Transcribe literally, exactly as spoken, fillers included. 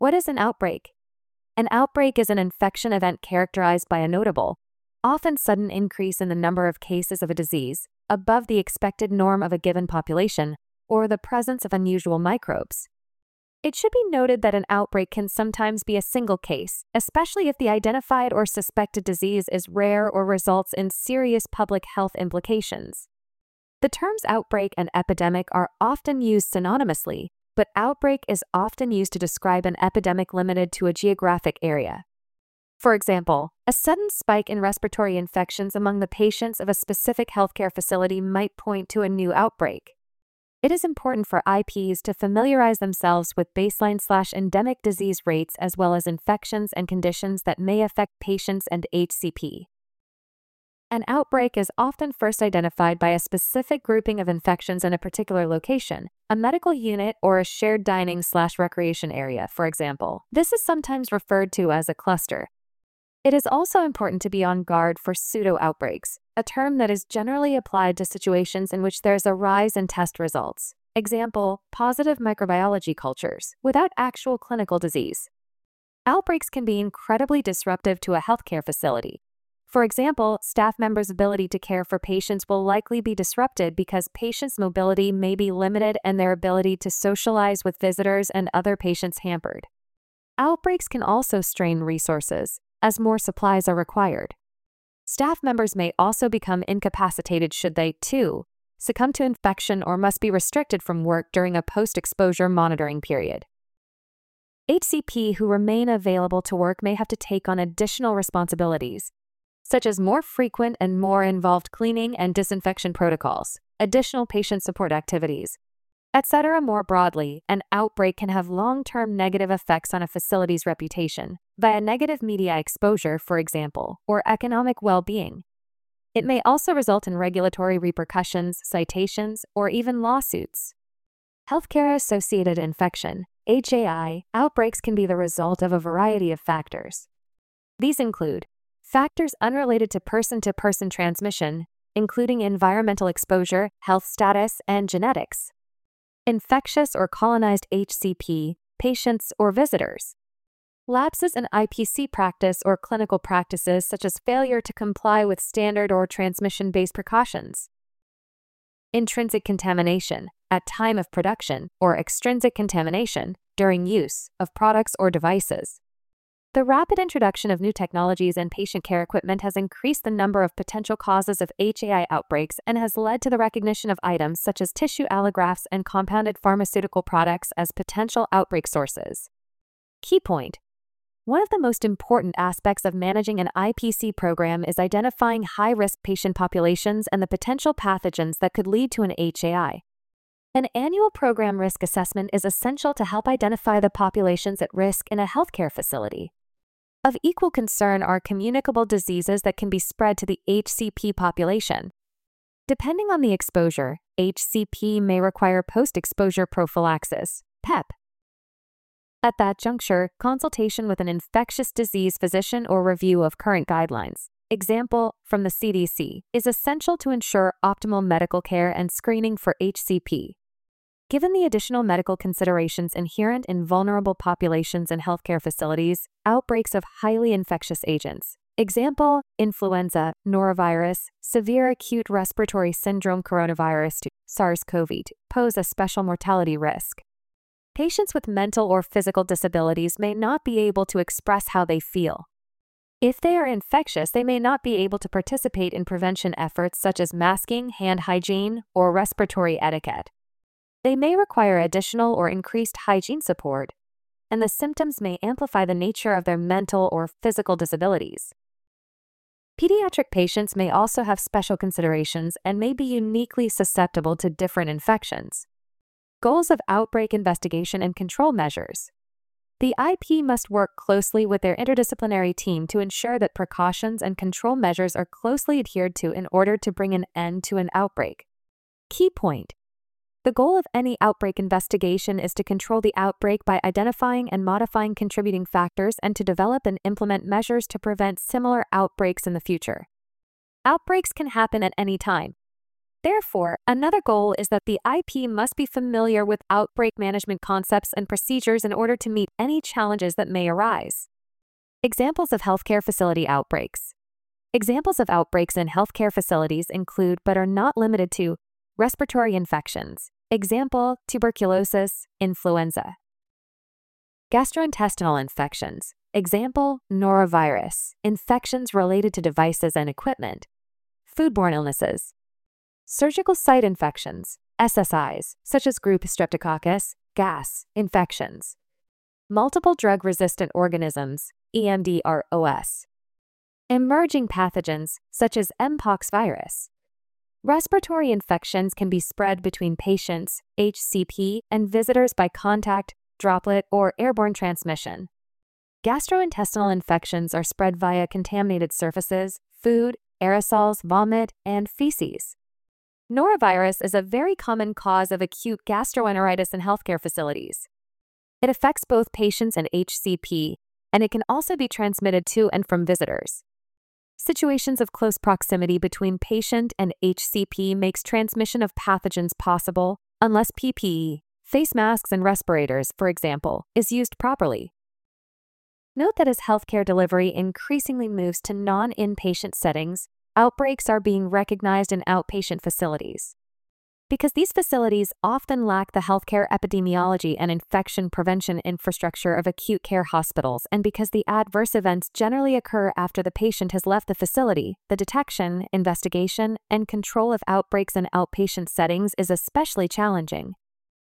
What is an outbreak? An outbreak is an infection event characterized by a notable, often sudden increase in the number of cases of a disease above the expected norm of a given population, or the presence of unusual microbes. It should be noted that an outbreak can sometimes be a single case, especially if the identified or suspected disease is rare or results in serious public health implications. The terms outbreak and epidemic are often used synonymously, but outbreak is often used to describe an epidemic limited to a geographic area. For example, a sudden spike in respiratory infections among the patients of a specific healthcare facility might point to a new outbreak. It is important for I Ps to familiarize themselves with baseline/endemic disease rates as well as infections and conditions that may affect patients and H C P. An outbreak is often first identified by a specific grouping of infections in a particular location, a medical unit or a shared dining/recreation area, for example. This is sometimes referred to as a cluster. It is also important to be on guard for pseudo-outbreaks, a term that is generally applied to situations in which there is a rise in test results. Example, positive microbiology cultures, without actual clinical disease. Outbreaks can be incredibly disruptive to a healthcare facility. For example, staff members' ability to care for patients will likely be disrupted because patients' mobility may be limited and their ability to socialize with visitors and other patients hampered. Outbreaks can also strain resources, as more supplies are required. Staff members may also become incapacitated should they, too, succumb to infection or must be restricted from work during a post-exposure monitoring period. H C P who remain available to work may have to take on additional responsibilities, such as more frequent and more involved cleaning and disinfection protocols, additional patient support activities, et cetera. More broadly, an outbreak can have long-term negative effects on a facility's reputation, via negative media exposure, for example, or economic well-being. It may also result in regulatory repercussions, citations, or even lawsuits. Healthcare-associated infection, H A I, outbreaks can be the result of a variety of factors. These include factors unrelated to person-to-person transmission, including environmental exposure, health status, and genetics. Infectious or colonized H C P, patients or visitors. Lapses in I P C practice or clinical practices such as failure to comply with standard or transmission-based precautions. Intrinsic contamination, at time of production, or extrinsic contamination, during use, of products or devices. The rapid introduction of new technologies and patient care equipment has increased the number of potential causes of H A I outbreaks and has led to the recognition of items such as tissue allografts and compounded pharmaceutical products as potential outbreak sources. Key point: one of the most important aspects of managing an I P C program is identifying high-risk patient populations and the potential pathogens that could lead to an H A I. An annual program risk assessment is essential to help identify the populations at risk in a healthcare facility. Of equal concern are communicable diseases that can be spread to the H C P population. Depending on the exposure, H C P may require post-exposure prophylaxis, P E P. At that juncture, consultation with an infectious disease physician or review of current guidelines, example from the C D C, is essential to ensure optimal medical care and screening for H C P. Given the additional medical considerations inherent in vulnerable populations in healthcare facilities, outbreaks of highly infectious agents, example, influenza, norovirus, severe acute respiratory syndrome coronavirus, SARS-C o V two, pose a special mortality risk. Patients with mental or physical disabilities may not be able to express how they feel. If they are infectious, they may not be able to participate in prevention efforts such as masking, hand hygiene, or respiratory etiquette. They may require additional or increased hygiene support, and the symptoms may amplify the nature of their mental or physical disabilities. Pediatric patients may also have special considerations and may be uniquely susceptible to different infections. Goals of outbreak investigation and control measures. The I P must work closely with their interdisciplinary team to ensure that precautions and control measures are closely adhered to in order to bring an end to an outbreak. Key point: the goal of any outbreak investigation is to control the outbreak by identifying and modifying contributing factors and to develop and implement measures to prevent similar outbreaks in the future. Outbreaks can happen at any time. Therefore, another goal is that the I P must be familiar with outbreak management concepts and procedures in order to meet any challenges that may arise. Examples of healthcare facility outbreaks. Examples of outbreaks in healthcare facilities include, but are not limited to, respiratory infections. Example, tuberculosis, influenza. Gastrointestinal infections. Example, norovirus, infections related to devices and equipment. Foodborne illnesses. Surgical site infections, S S Is, such as group streptococcus, gas, infections. Multiple drug-resistant organisms, E M D R O S. Emerging pathogens, such as Mpox virus. Respiratory infections can be spread between patients, H C P, and visitors by contact, droplet, or airborne transmission. Gastrointestinal infections are spread via contaminated surfaces, food, aerosols, vomit, and feces. Norovirus is a very common cause of acute gastroenteritis in healthcare facilities. It affects both patients and H C P, and it can also be transmitted to and from visitors. Situations of close proximity between patient and H C P makes transmission of pathogens possible unless P P E, face masks and respirators, for example, is used properly. Note that as healthcare delivery increasingly moves to non-inpatient settings, outbreaks are being recognized in outpatient facilities. Because these facilities often lack the healthcare epidemiology and infection prevention infrastructure of acute care hospitals, and because the adverse events generally occur after the patient has left the facility, the detection, investigation, and control of outbreaks in outpatient settings is especially challenging.